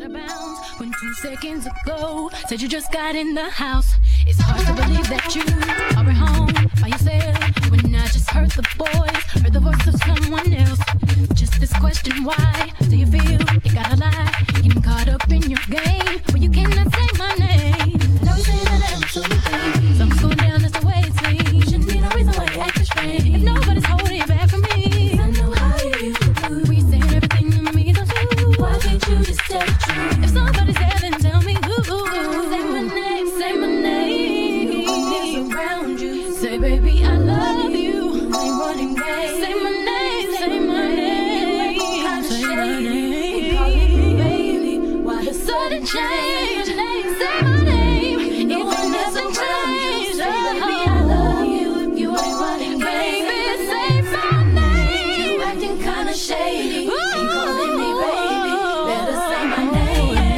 of bounds when 2 seconds ago said you just got in the house. It's hard to believe that you are at home by yourself when I just heard the voice of someone else. Just this question, why do you feel you gotta lie? Getting caught up in your game when you cannot say my name. I know you say that I'm so good. Something's going down, that's the way it seems. Shouldn't be no reason why you act strange. If nobody's holding you back from me, I know how you used to do. We saying everything to me, don't you? Why can't you just tell the truth? If somebody's there, then tell me who. Say my name, say my name. Who's around you? Say, baby, I love you. I ain't running away. Say my name, say my name. Say my name. Call me baby. Why the sudden change? Say my name. If it doesn't change, baby, I love you. If you ain't running, baby, say my name. You acting kinda shady. Ain't calling me baby. Better say my name.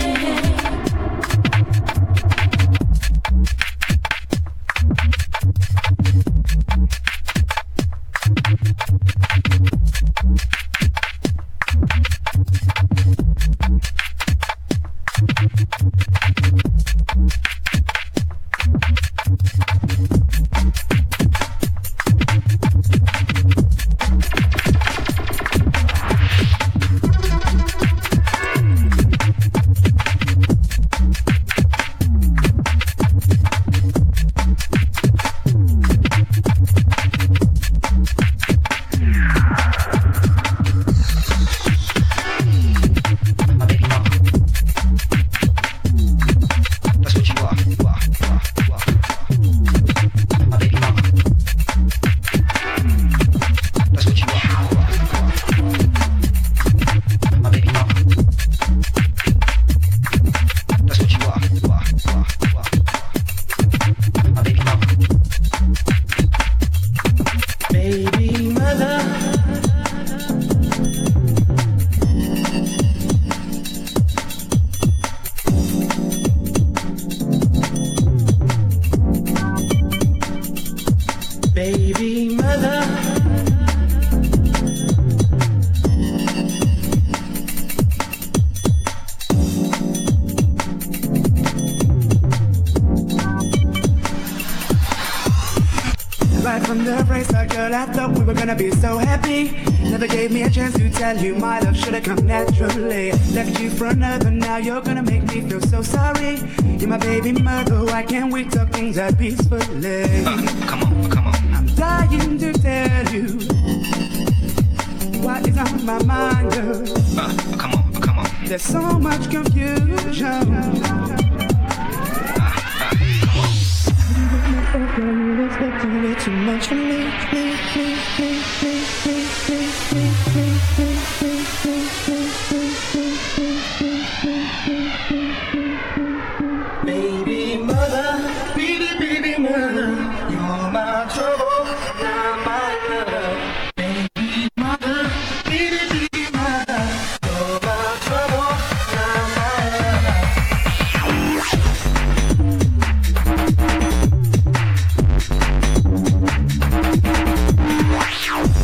Be so happy, never gave me a chance to tell you my love should've come naturally. Left you for another, now you're gonna make me feel so sorry. You're my baby mother, why can't we talk things out peacefully? Come on. I'm dying to tell you what is on my mind, girl. Come on. There's so much confusion. You're expecting way too much from me. Baby mother, baby mother, you're my trouble, not my love. Baby mother, baby mother, you're my trouble, not my love.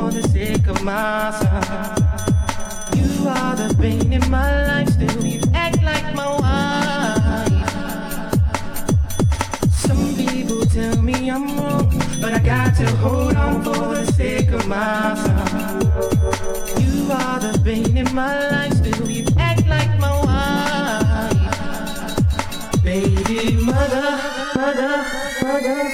for the sake of my son. You are the pain in my life, still you act like my wife. Some people tell me I'm wrong, but I got to hold on for the sake of my son. You are the pain in my life, still you act like my wife. Baby mother, mother, mother.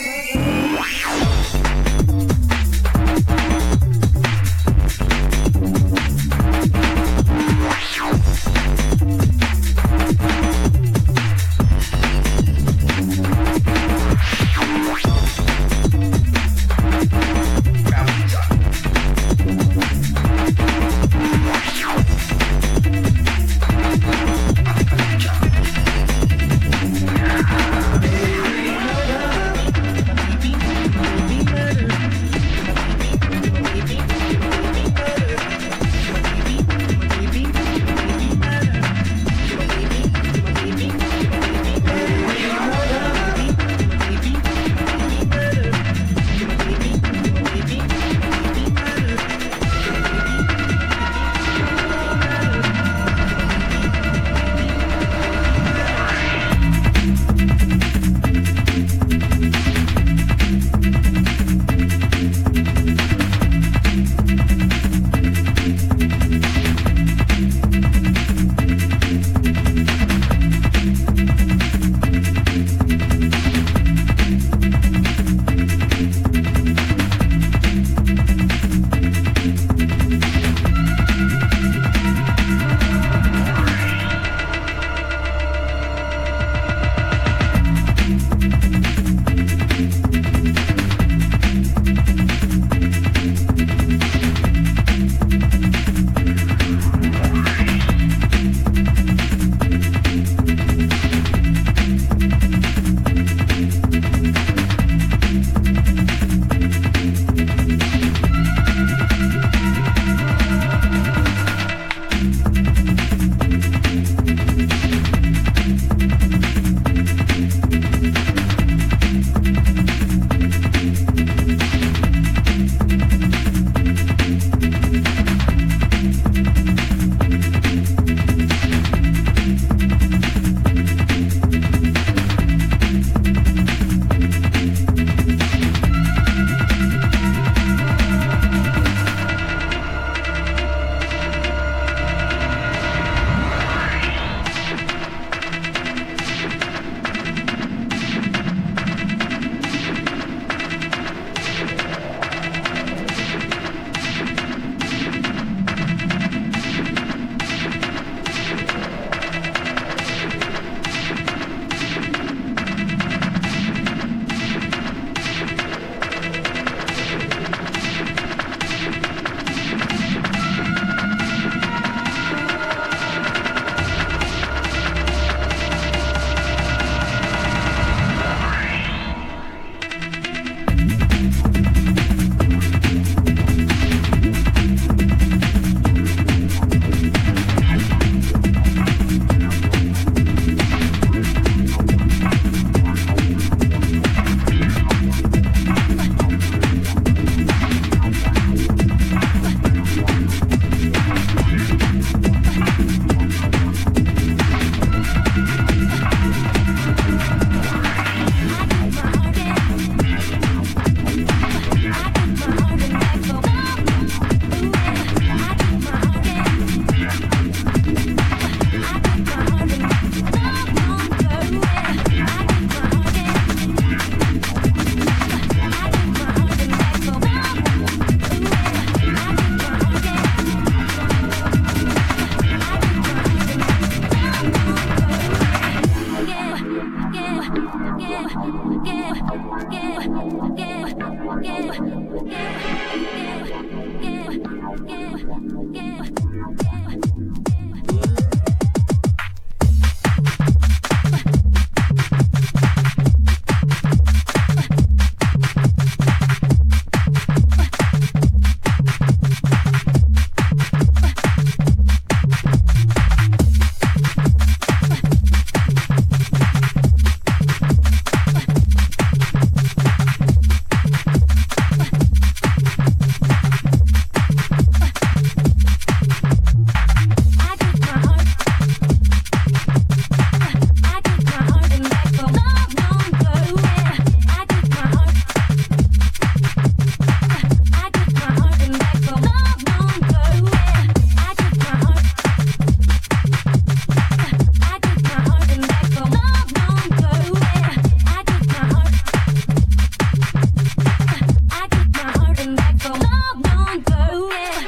on, girl. Yeah.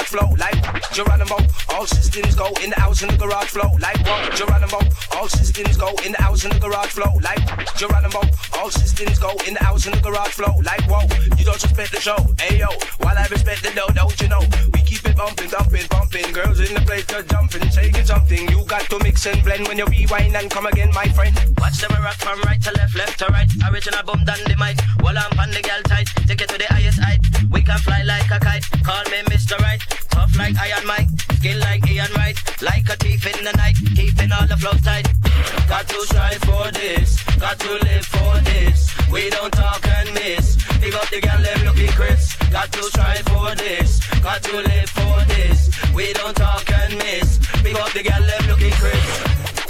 garage flow like Geronimo. All systems go in the house in the garage flow like what? Geronimo. All systems go in the house in the garage flow like Geronimo. All systems go in the house in the garage flow like whoa. You don't respect the show, ayo. While I respect the dough, don't you know? We keep it bumping, thumping, pumping. Girls in the place just jumping, shaking something. You got to mix and blend when you rewind and come again, my friend. Watch them rock from right to left, left to right. Original boom dynamite. While I'm on the girl tight, take it to the highest height. We can fly like a kite. Call me Mr. Right. Tough like Iron Mike. Skill like Ian Wright. Like a thief in the night. Keeping all the flows tight. Got to strive for this. Got to live for this. We don't talk and miss. Pick up the girl, them looking crisp. Got to strive for this. Got to live for this. We don't talk and miss. Pick up the girl, them looking crisp.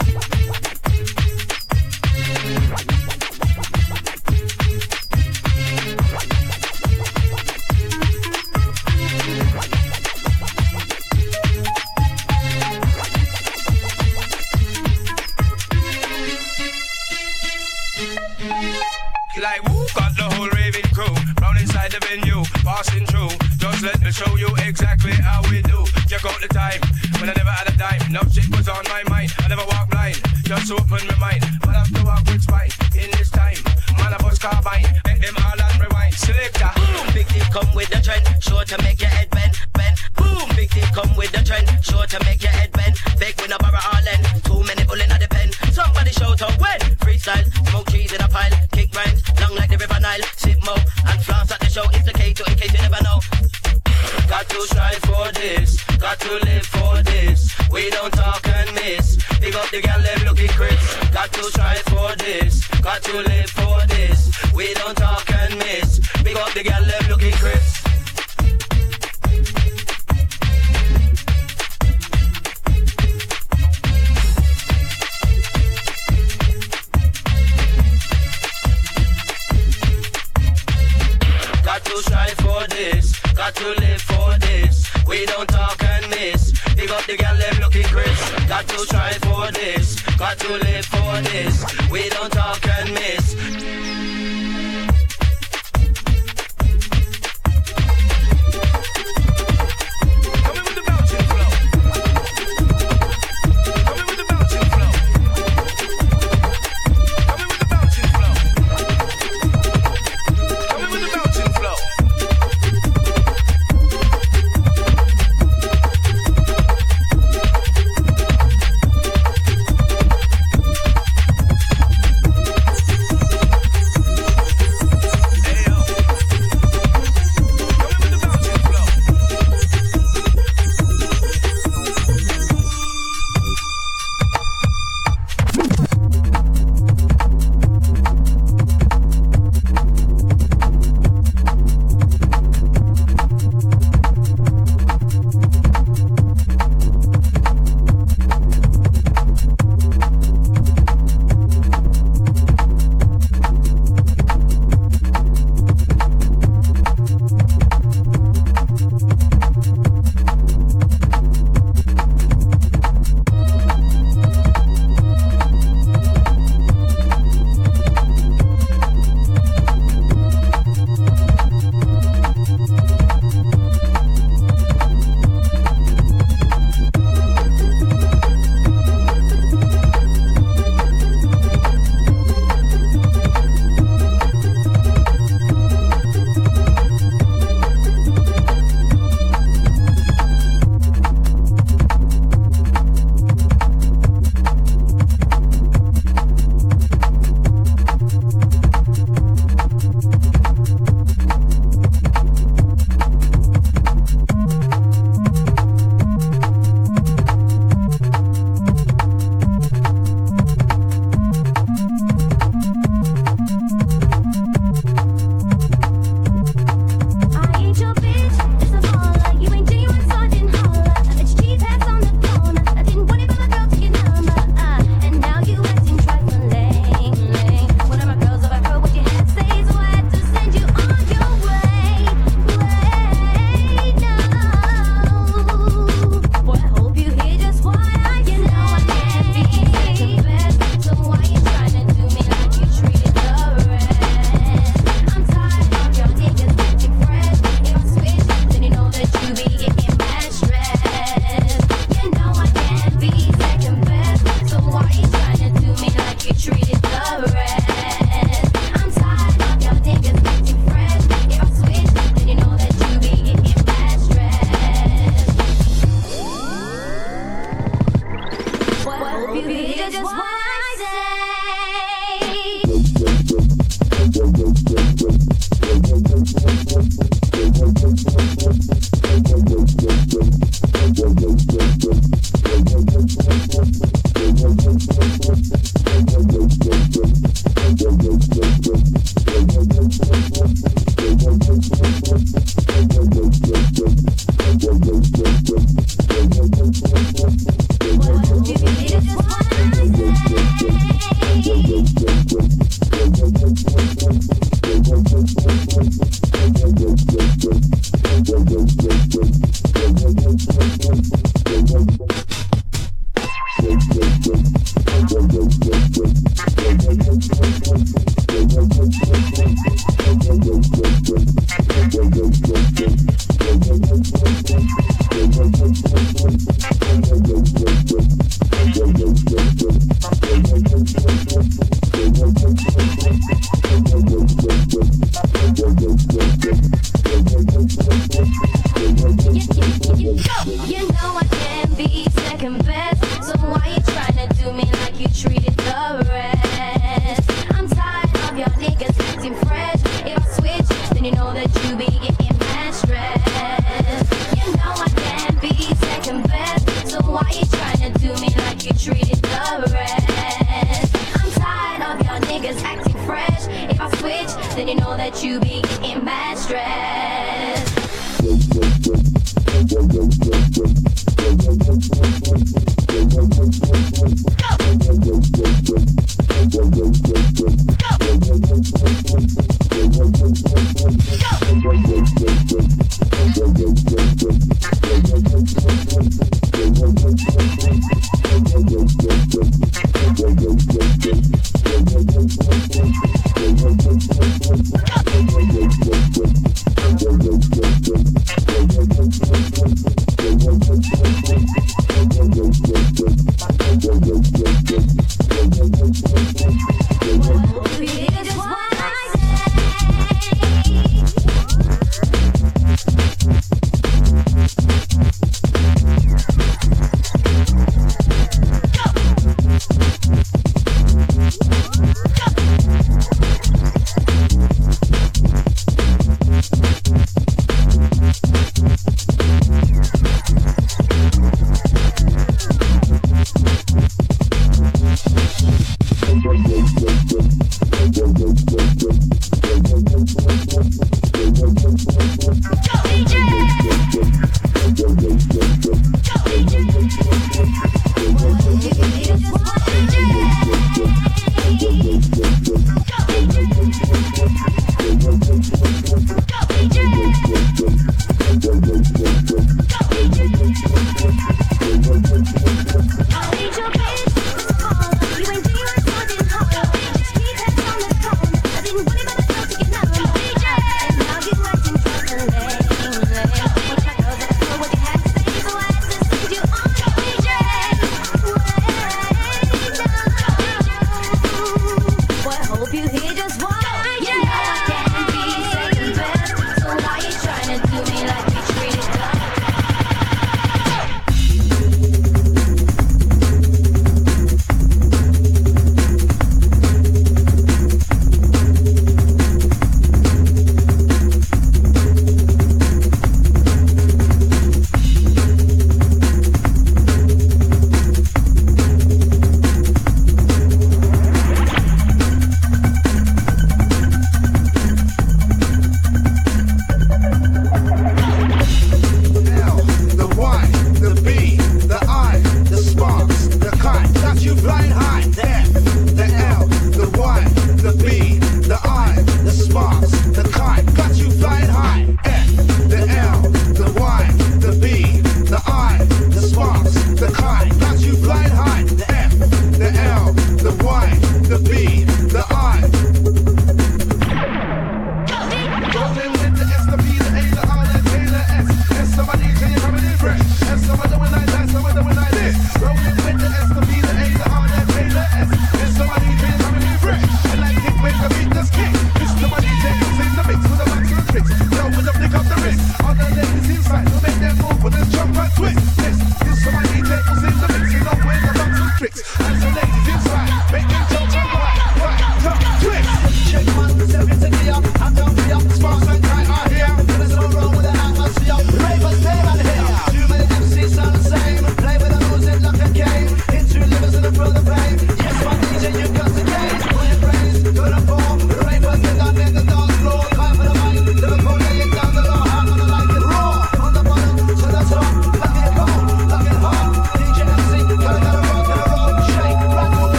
Like woo, got the whole raving crew round inside the venue, passing through. Just let me show you exactly how we do. Check out the time when I never had a dime. No shit was on my mind. I never walk blind, just open my mind. But I have to walk with spine in this time. Man, I bust carbine, make them all and rewind. Selector, boom, big deal come with the trend, sure to make your head bend, bend. Boom, big deal come with the trend, sure to make your head bend. Big win a barra all end, too many bullet at the pen. Somebody shout out when freestyle, smoke trees in a pile, kick rhymes, long like the river Nile. Sip mo and flounce at the show, it's the K2 in case you never know. Got to strive for this, got to live for this. We don't talk and miss. Pick up the girl, them looking crisp. Got to strive for this, got to live for this. We don't talk and miss. Pick up the girl, them looking crisp. Got to strive for this, got to live for this. We don't talk and miss. Pick up the girl, them looking crisp. Got to strive for this, got to live for this. We don't talk and miss. just what I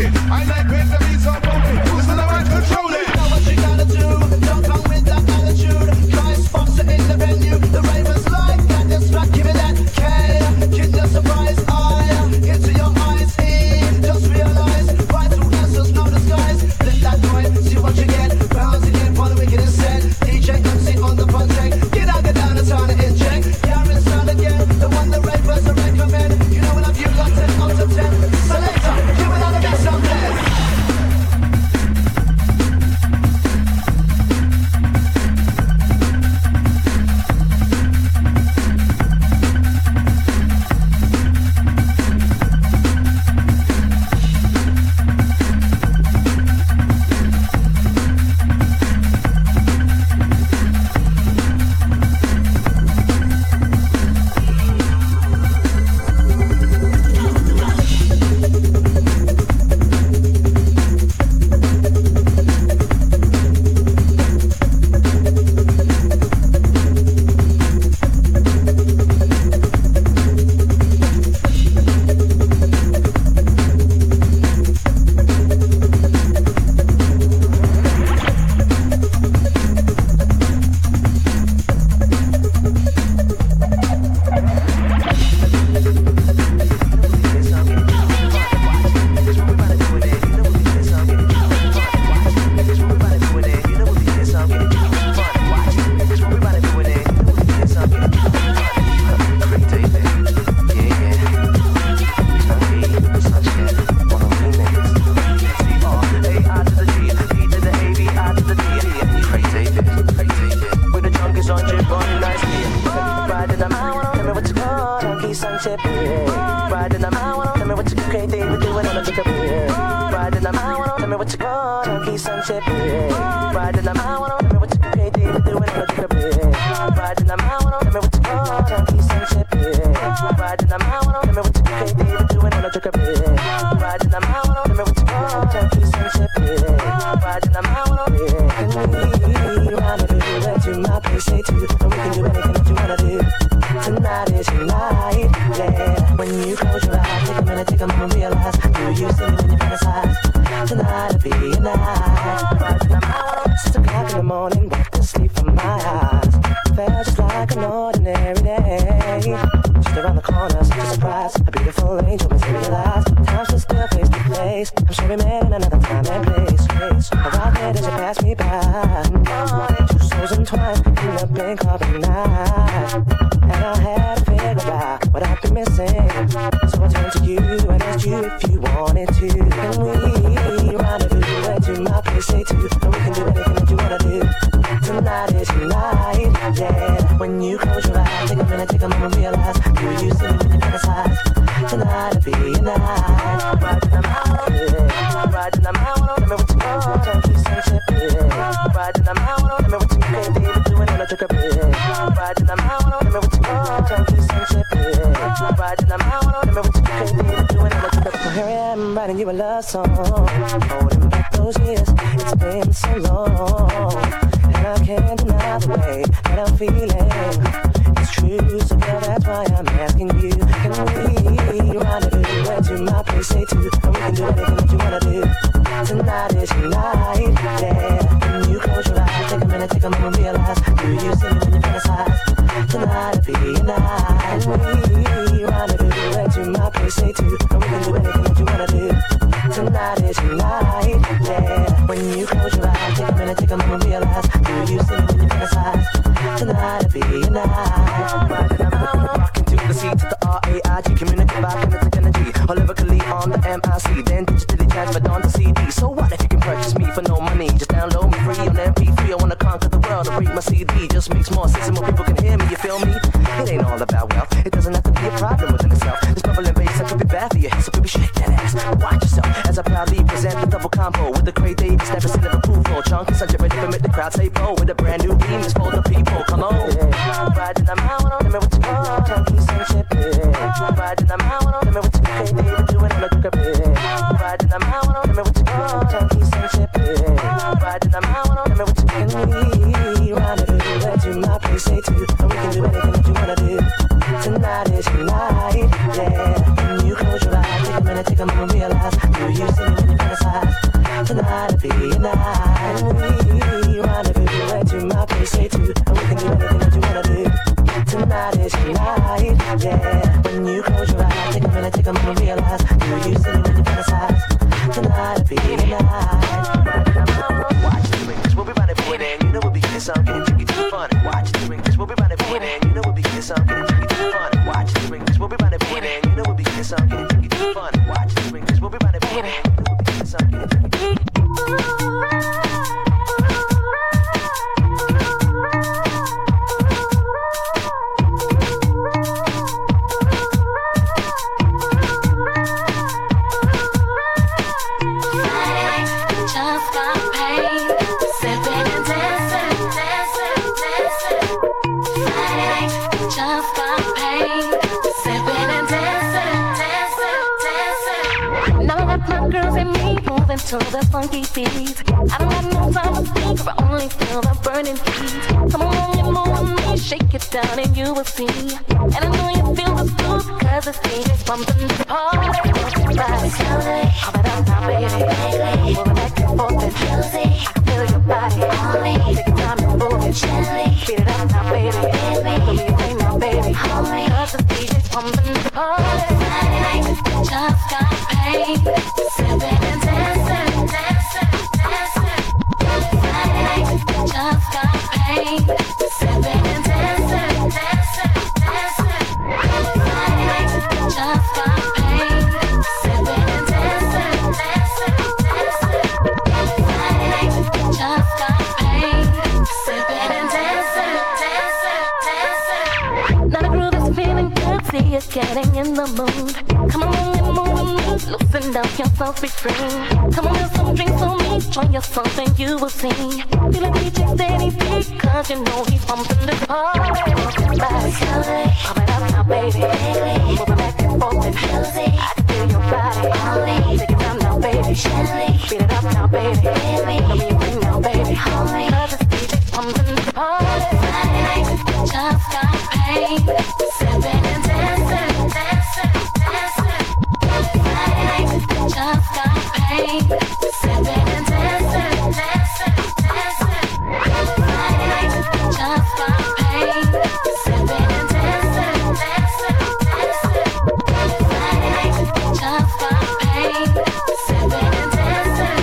I like when the beats are bumping. Who's the one controlling? You know what you gotta do. Don't come with that attitude. Try sponsor in the venue. The ravers like that. Just not give it that K. Get the surprise eye into your eyes. Just realize right through answers, no disguise. Let that noise, see what you get. Bounce again for the wicked and set. DJ MC on the front deck. Get out, get down, and try to inject. Karen sound again. The one the ravers are recommend. You know what I've you got 10 out of 10. Selector, give it out the best out there. Tonight, yeah. When you close your eyes, take a minute, take a moment, realize. Do you see me when you Tonight will be your night. We rendezvous right to my place, say to. And we can do anything that you wanna do. Tonight is your night, yeah. When you close your eyes, take a minute, take a moment, realize you see me when you fantasize. Tonight will be your night. Watch the ring, 'cause we'll be running for it, and you know we'll be getting some, getting jiggy to the fun. Watch the ring, 'cause we'll be running for it, and you know we'll be getting some, getting jiggy to the fun. Watch the ring, 'cause we'll be running for it, and you know we'll be getting some, getting jiggy to the fun. Watch the ring, 'cause we'll be running for it, and you know we'll be getting some, getting jiggy to the fun. To the funky beat, I don't have no time to think, I only feel the burning heat. Come along and move with me, shake it down and you will see. And I know you feel the groove, 'cause the stage is pumping the party. Body slowly, pump it up now, baby. Moving back and forth and juicy. I can feel your body only. Take your time and move it gently. Speed it up now, baby. Let me play now, baby. 'Cause the stage is pumping the party. Friday night, just got paid, sipping and dancing. Just got paid, sipping and dancing, Friday night, just got paid, sipping and dancing, Friday night, just got paid, sipping and dancing, Now the groove is feeling good, see you getting in the mood. Come on and move with me, loosen up yourself, be free. Come on, have some drinks on me, join your song and you will see. Feel like DJ steady beat, 'cause you know he's pumping this party. Body slowly, pump it up now, baby. Moving back and forth and juicy. I can feel your body. Take it down now, baby. Speed it up now, baby. Let me bring now, baby. 'Cause it's DJ pumping this party. Friday night, just got paid, sipping and dancing, Friday night, just got paid, sipping and dancing, Friday night, just got paid, sipping and dancing, Friday night, just got paid, sipping and dancing,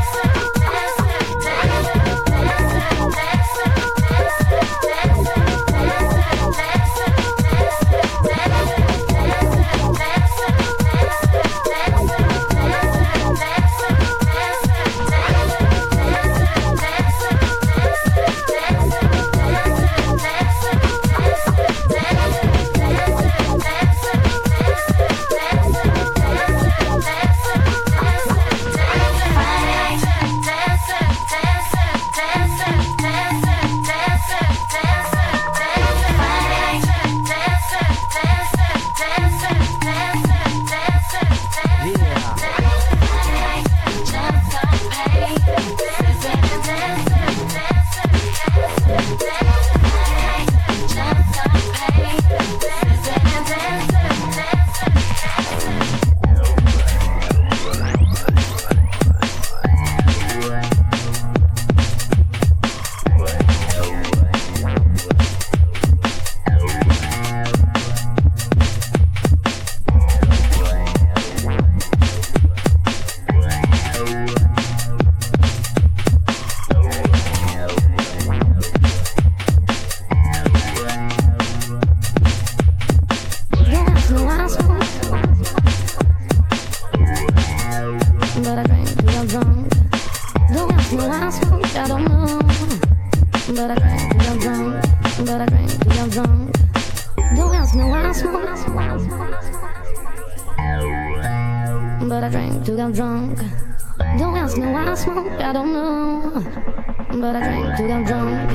but I drank till I'm drunk. Don't ask me why I smoke, I don't know, but I drank till I'm drunk.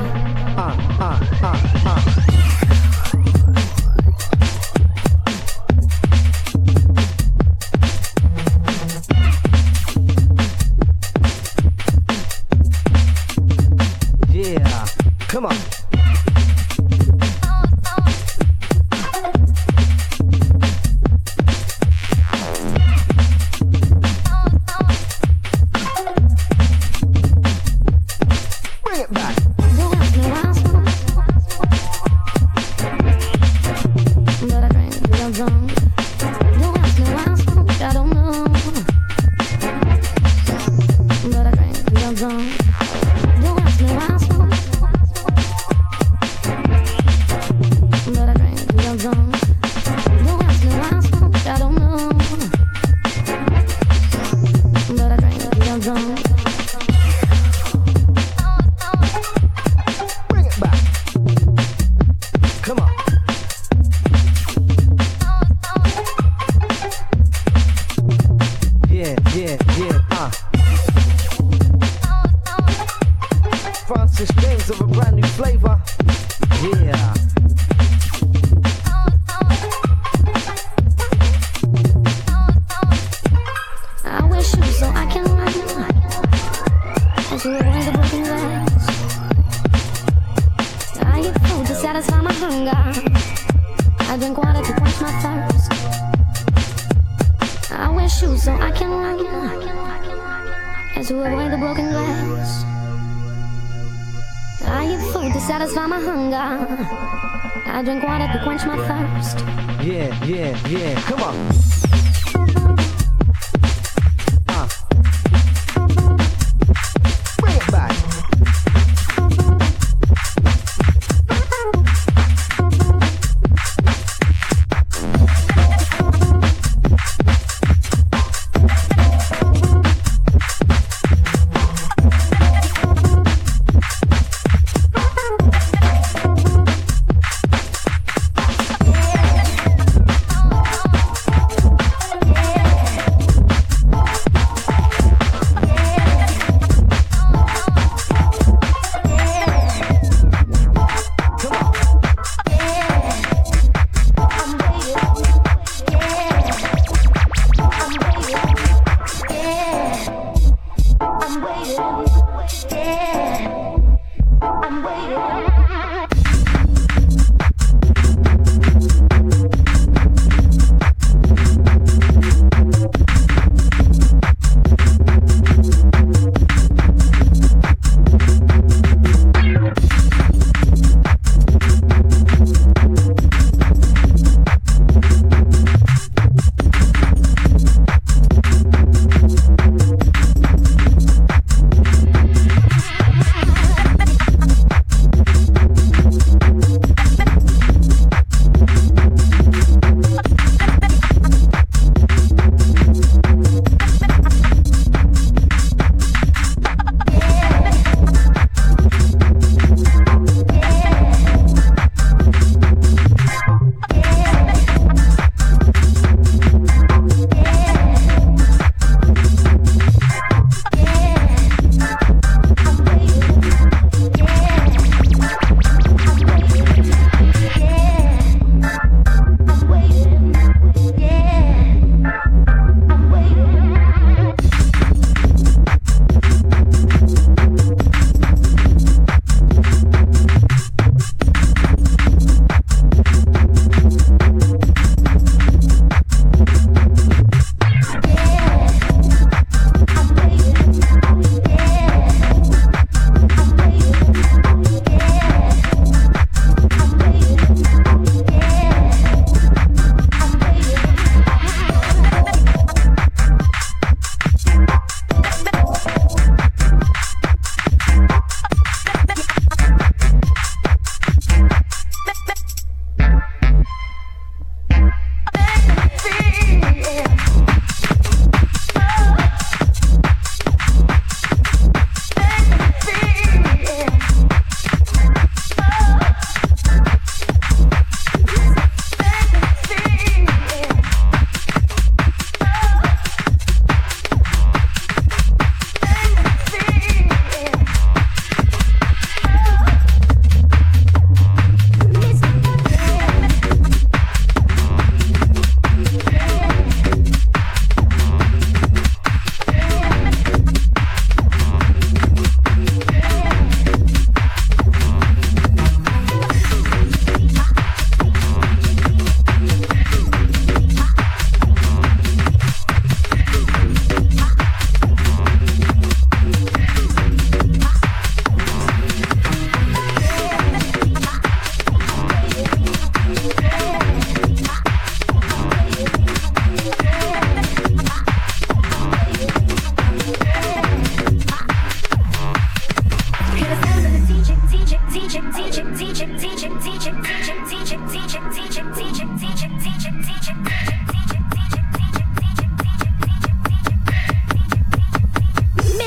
Yeah, come on. I'm drunk. Don't ask me why I smoke, but I drink till I'm drunk. Don't ask me why I smoke, I don't know, but I drink till I'm drunk. Bring it back. Come on. Yeah. Francis James of a brand new flavor. Yeah. I wear shoes so I can run as we avoid the broken glass. I eat food to satisfy my hunger. I drink water to quench my thirst. I wear shoes so I can run as we avoid the broken glass. I eat food to satisfy my hunger. I drink water to quench my thirst. Yeah. Come on. Bring it back. Yeah.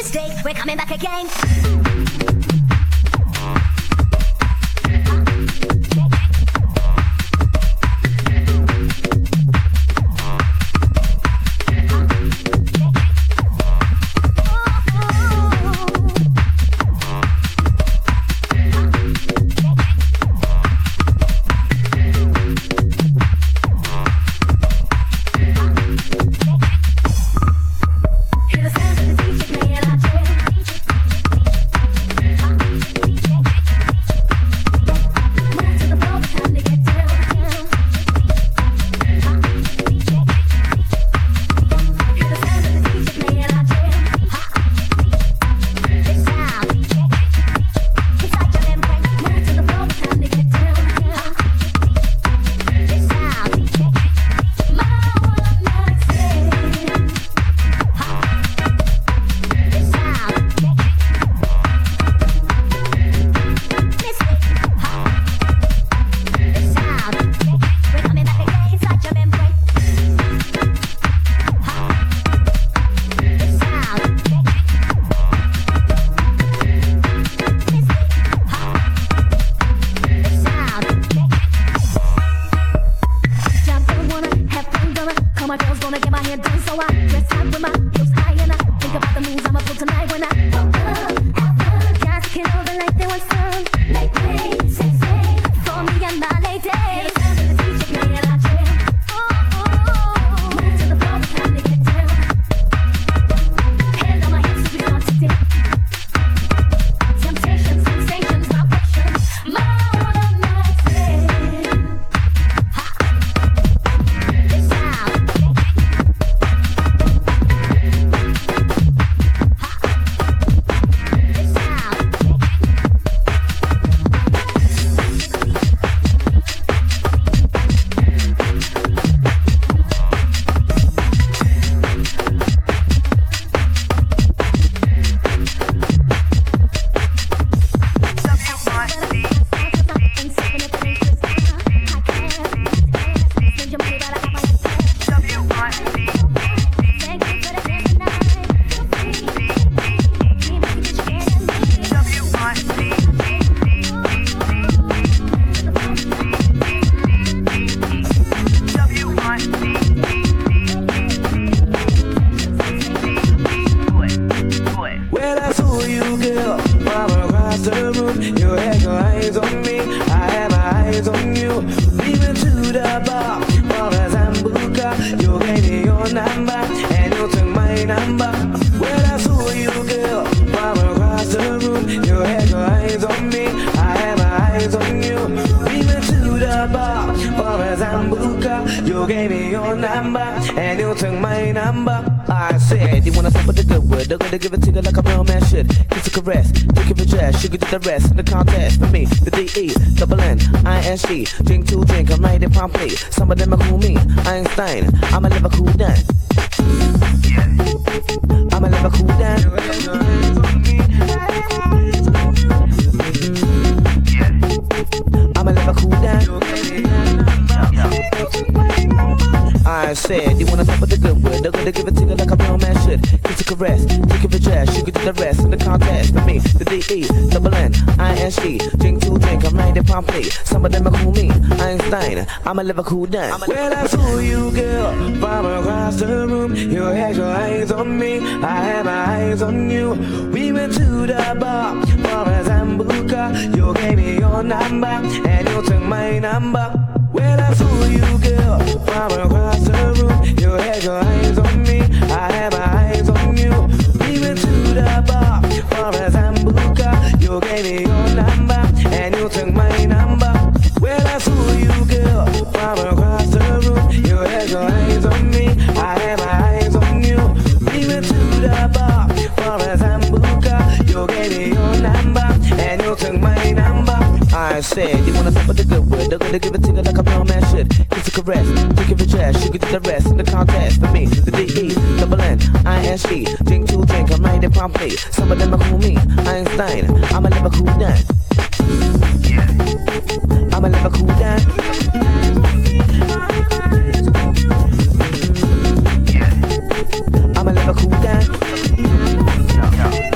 mistake, we're coming back again. The rest in the contest for me, the D-E, double N-I-S-C. Drink to drink, I'm right in promptly. Some of them are cool me, Einstein. I'm a liver cool down. I'm a liver cool down. I'm a liver cool down. I said, you wanna talk about the good word, they're gonna give it to you like a real man should. Kiss a caress, take a dress, you can do the rest in the contest for me, the D-E, double N-I-S-C. Drink to drink, I'm right in promptly. Some of them are cool me, Einstein. I'm a liver cool down. Well, I saw you, girl, from across the room. You had your eyes on me, I had my eyes on you. We went to the bar for a Zambuca. You gave me your number, and you took my number. Well, I saw you, girl, from across the room. You had your eyes on me, I had my eyes on you. We went to the bar for a Zambuca. You gave me your number, and you took my number. Well, I saw you, girl, from across the room. You had your eyes on me, I had my eyes on you. We went to the bar for a Zambuca. You gave me your number, and you took my number. I said, you wanna talk about the good word, they're gonna give it to you like a real man should. Kiss a caress, take a dress, you can do the rest in the contest for me, the D-E, double N-I-S-C. Drink to drink, I'm right in promptly. Some of them are cool me, Einstein. I'm a liver cool down. I'm a liver cool down. I'm a liver cool down.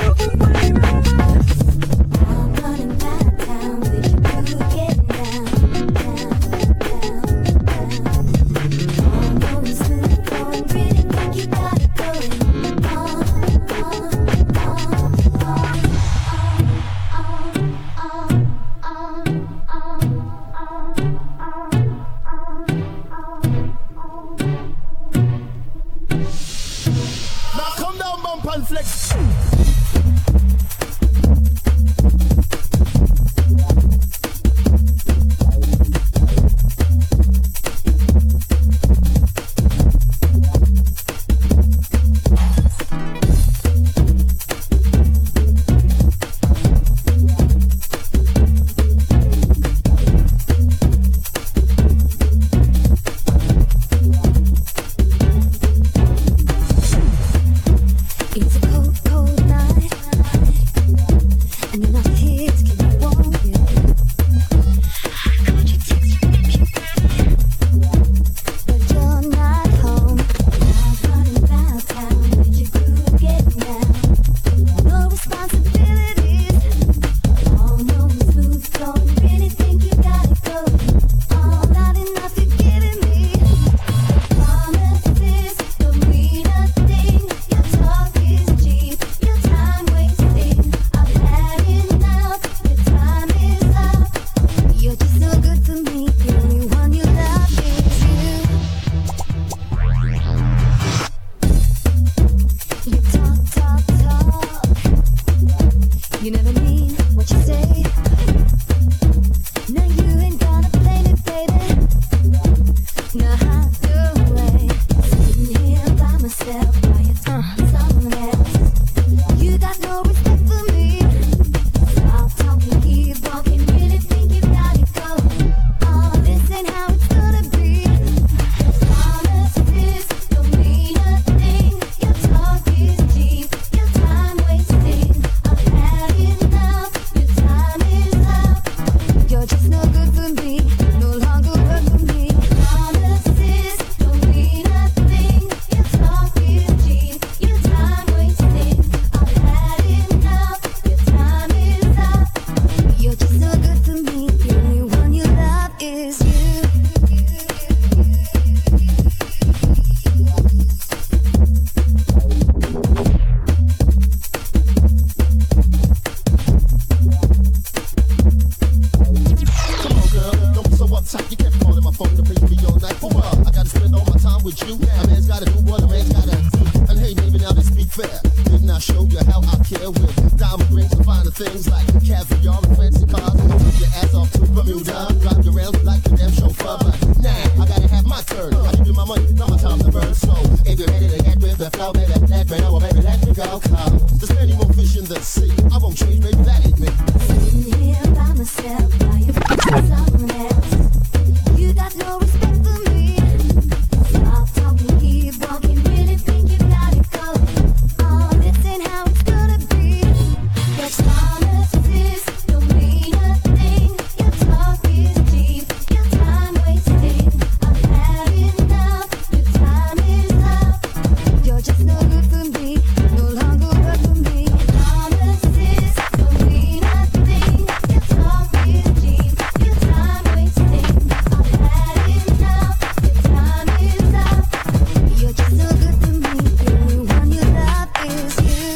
show you how I care with diamond rings and finer things like caviar and fancy cars. Take your ass off to Bermuda, drive you around like a damn chauffeur. But now I gotta have my turn. I give you my money, now my time to burn. So if you're ready to get with the flow, baby, let me know, baby, let me go. There's plenty more fish in the sea. I won't change, baby, that ain't me. Sitting here by myself, while you're with someone else. You got no respect for me. Stop talking, keep walking. Really think you got it going. Oh, this ain't how it's gonna be. Your promises don't mean a thing. Your talk is cheap. Your time wasting. I've had enough. Your time is up. You're just no good for me. No longer work for me. Promises don't mean a thing. Your talk is cheap. Your time wasting. I've had enough. Your time is up. You're just no good for me. The only one you love is you.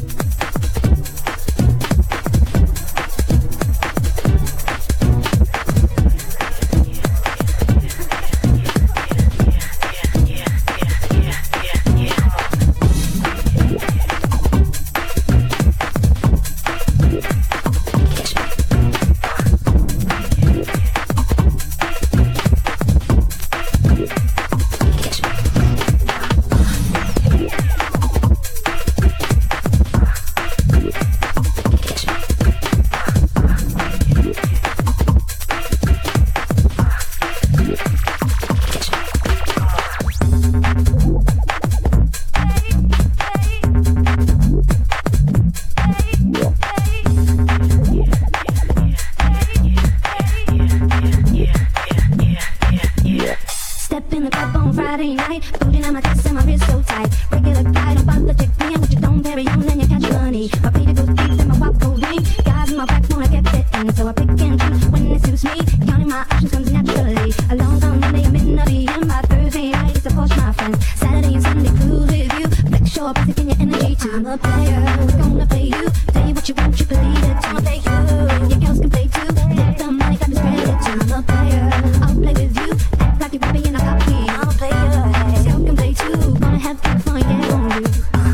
Step in the club on Friday night, booting on my chest and my wrist so tight. Regular guy, don't bother check me out, what you don't carry on, then you catch money. My feet goes deep and my walk goes ring. Guys in my back wanna get fit in, so I pick and choose when it suits me. Counting my options comes naturally. Along on Monday, I'm in the DM. By Thursday night, it's a Porsche, my friend. Saturday and Sunday, cruise with you. Flex your basic and your energy too. I'm a player, gonna play you. Tell you what you want, you believe it. I'ma play you. Your girls can play too. Take the money, got me spread it too. I'm a player, I'll play with you. Act like you're rapping and I copy. I'm a player, still can play too. Gonna have big fun, yeah, on you.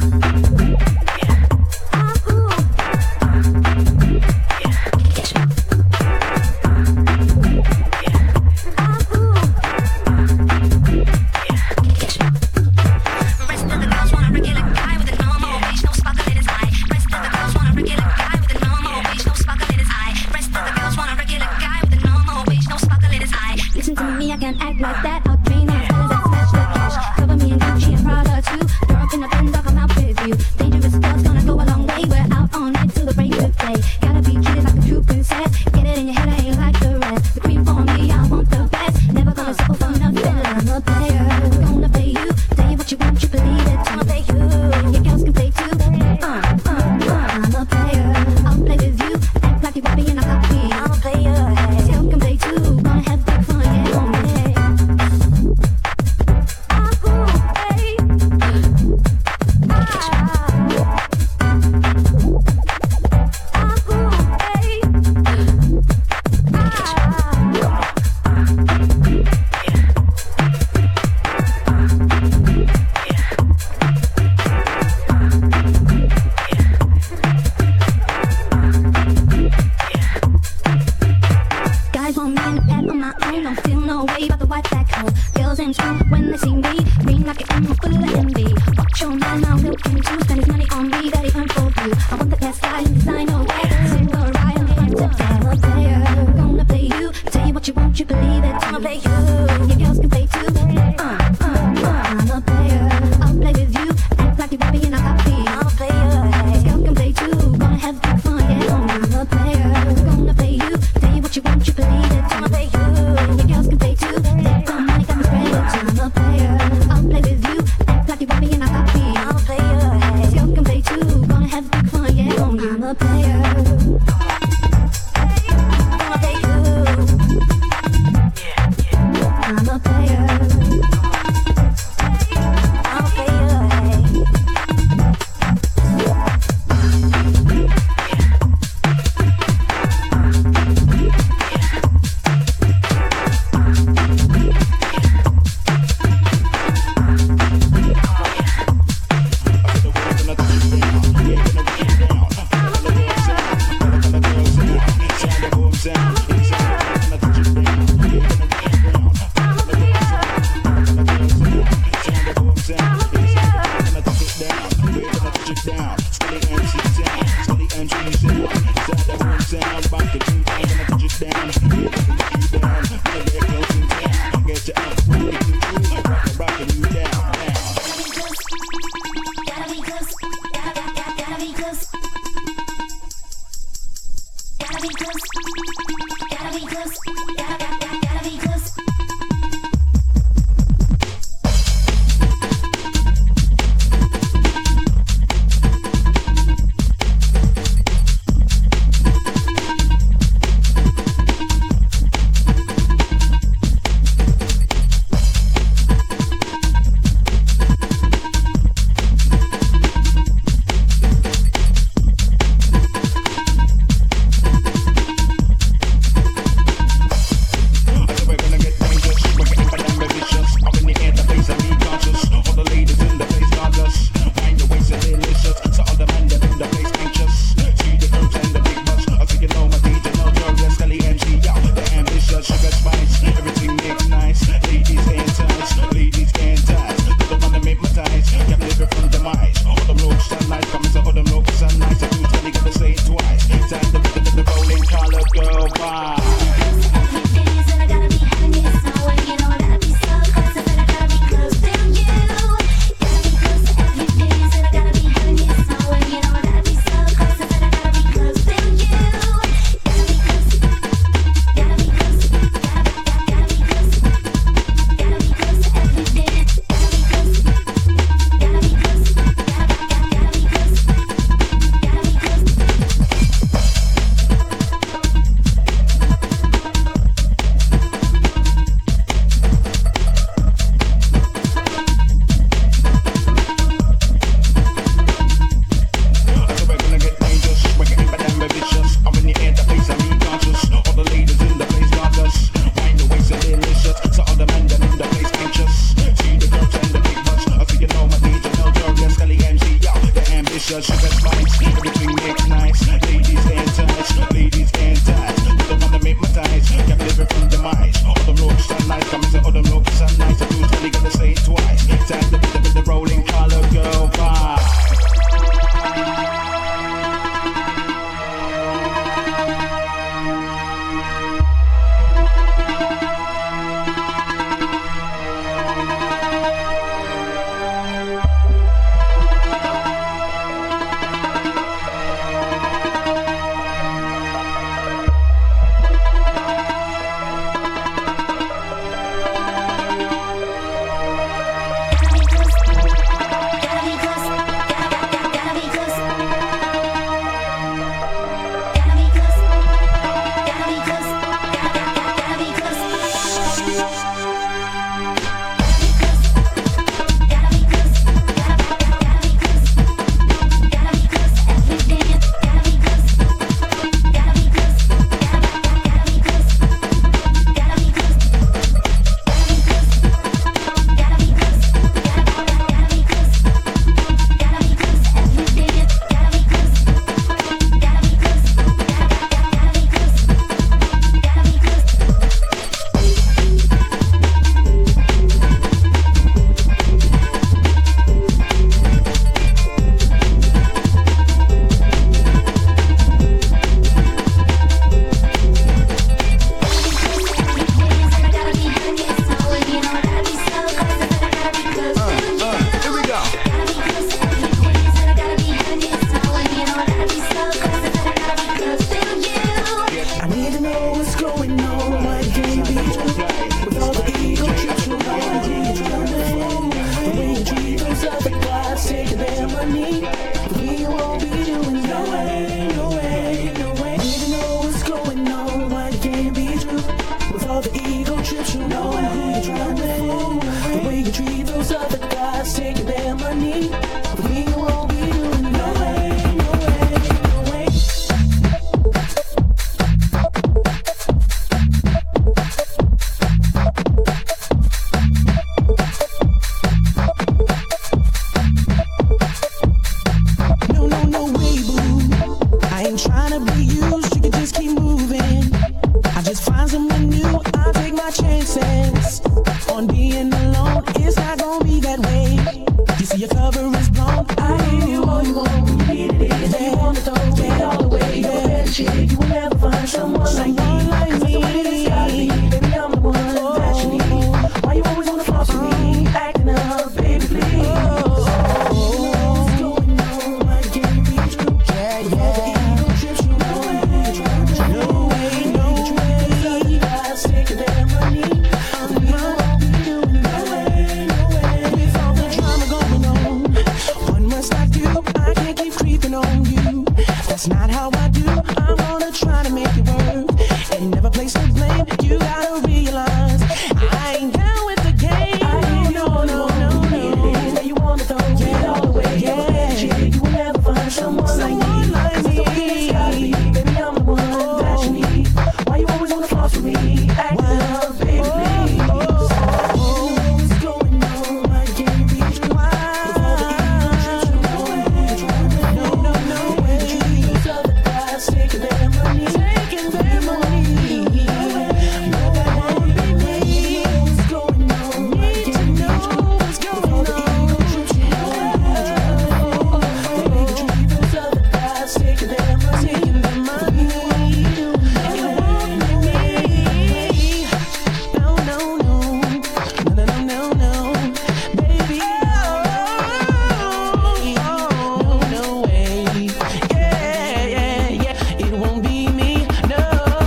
Rest of the girls want a regular guy with a normal waist, no sparkle in his eye. Rest of the girls want a regular guy with a normal waist, no sparkle in his eye. Rest of the girls want a regular guy with a normal waist, no sparkle in his eye. Listen to me, I can't act like that. I'll train on fellas that smash the cash. Cover me in Gucci and Prada too. Throw up in the Benz, I'll come out with you. Dangerous girls gonna go a long way. We're out all night till the break of day. Gotta be treated like a true princess. Get it in your head, I ain't like the rest. The queen for me, I want the best. Never gonna settle for nothing. I'm a player, gonna play you. Tell you what you want, you believe it. I'ma play you. Your girls can play too. I'm a player, I'll play with you. Act like you're rapping and I copy. I'm a player, still can play too. Gonna have big fun, yeah, on me. Guys want me in the bed on my own, don't feel no way about the white back home. Girls in tune when they see me, green like an emerald full of envy. Watch your man now, he'll come to spend his money on me that he earned for you. I want the best guy in designer wear, silver ride on the end of that. I'm a player, gonna play you. Tell you what you want, you believe it. I'ma play you. Your girls can play too. I'm a player, I'll play with you. Act like you're rapping and I copy. I'm a player, still can play too. Gonna have big fun, yeah. I'm a player, gonna play you. Tell you what you want, you believe it. I'ma play you. Your girls can play too. Take the money, got me spread it too. I'm a player, I'll play with you. Act like you're rapping and I copy. I'm a player, still can play too. Gonna have big fun, yeah. I'm a player. Gonna play you. I'm a player. I'm a player. Yeah. sound, rock the beat, I'm gonna put you down. Get you down, never get close in town. Get you up, rocking you down. Gotta be close, gotta be close. Gotta be close, gotta be close, gotta be close. chick, you will never find someone like me. That's the way that it's gotta be. Baby, I'm the one that you need. Why you always wanna floss with me? Acting up, baby, please. What's going on? Why can't it be true? Yeah, yeah. Ego trips, you know it. No way, no way. I'm sick of that money. With all the drama going on, what must I do? I can't keep creeping on you. That's not how I do. I'm gonna try to make it work and never place the blame. You gotta realize I ain't down with the game. I know you wanna that you wanna throw it all away. Yeah, you will never find someone like me. Baby, I'm the one that you need. Why you always wanna floss with me? Act up, baby, please. What's going on? I can't be true. With all the ego trips, you know it. No way. These other guys taking their money. Taking their money. No, that won't be me. What's going on? Need to know what's going on. With all the ego trips, you know it. These other guys taking their money. Taking their money. It won't be me. No. Baby, no way. Yeah. It won't be me. No.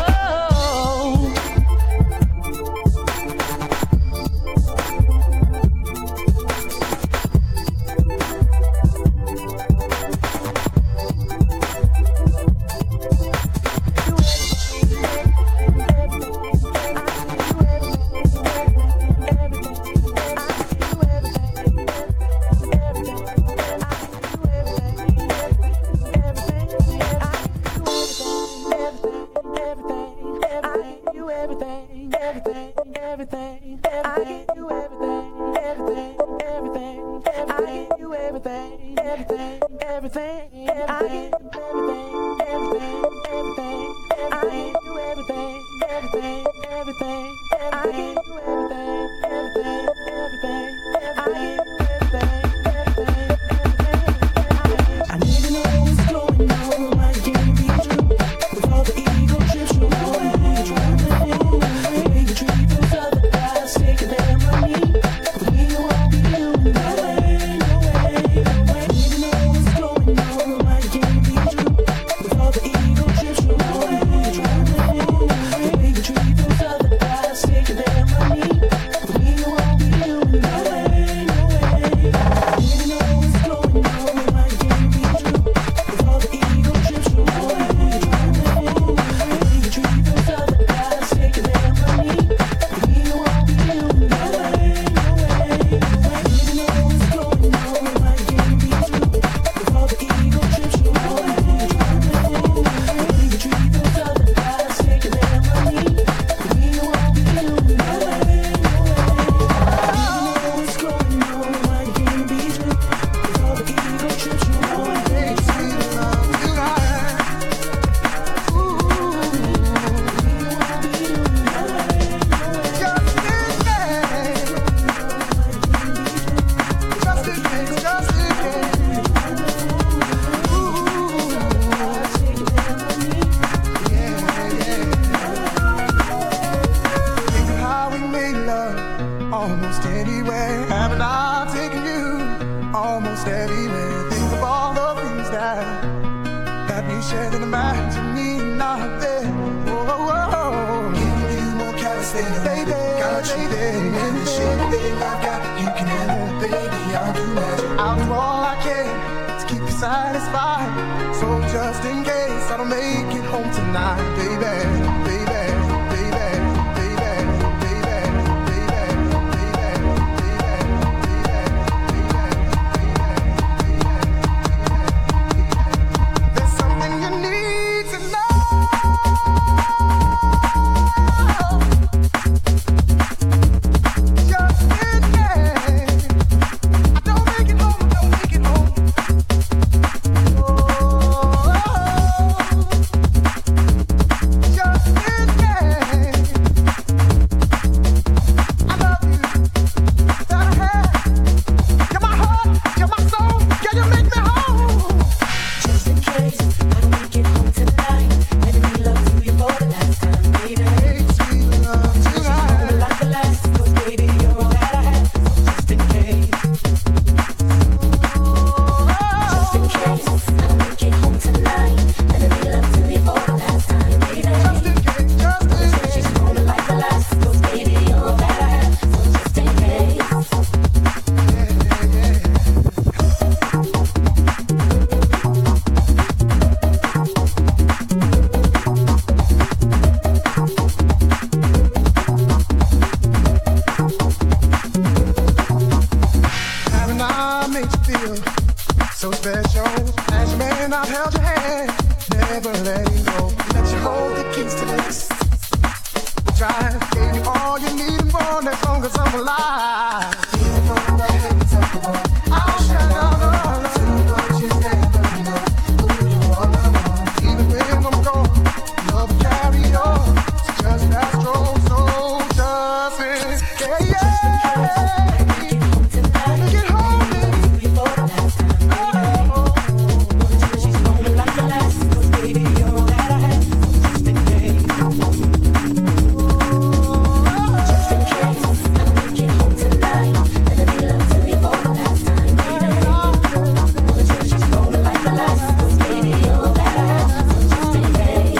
I need to know what's going on. Why can't it be true? With all the ego trips, you know it. The way you treat those other guys, taking their money. We won't be doing no way. I need to know what's going on. Why can't it be true? With all the ego trips, you know it. The way you treat those other guys, taking their money. We won't be doing no way. I need to know what's going on. Why can't it be true? With all the ego trips, you know it. The way you treat those other guys, taking their money. We won't be doing no way. I need to know what's going on. Why can't it be true? With all the ego trips, you know it. The way you treat those other guys, taking their money. We won't be doing no way. I need to know what's going on. Why can't it be true? With all the ego trips, you know it. How we made love almost anywhere. Haven't I taken you almost everywhere? Think of all the things that we shared and imagine me not there. Oh. Giving you more carrots than a baby. Got you there. And the shit that I've got, you can handle, baby. I'll do magic. I'll do all I can to keep you satisfied. So just in case I don't make it home tonight, baby. There's something you need to know. Just in case I don't make it home. Just held your hand, never letting go. Let you hold the keys to this. Try, gave you all you need and more, as long as I'm alive. I'll shine out the light. Even when I'm gone, love will carry on. It's just that strong, so just it. Yeah, yeah. Make it hold me. Baby, you're all that I have. Just in case. Just in case. I'll make it home tonight. And it'll be love to me for the last time, baby. Well, it's just rolling like the last. 'Cause baby, you're all that I have. So just in case.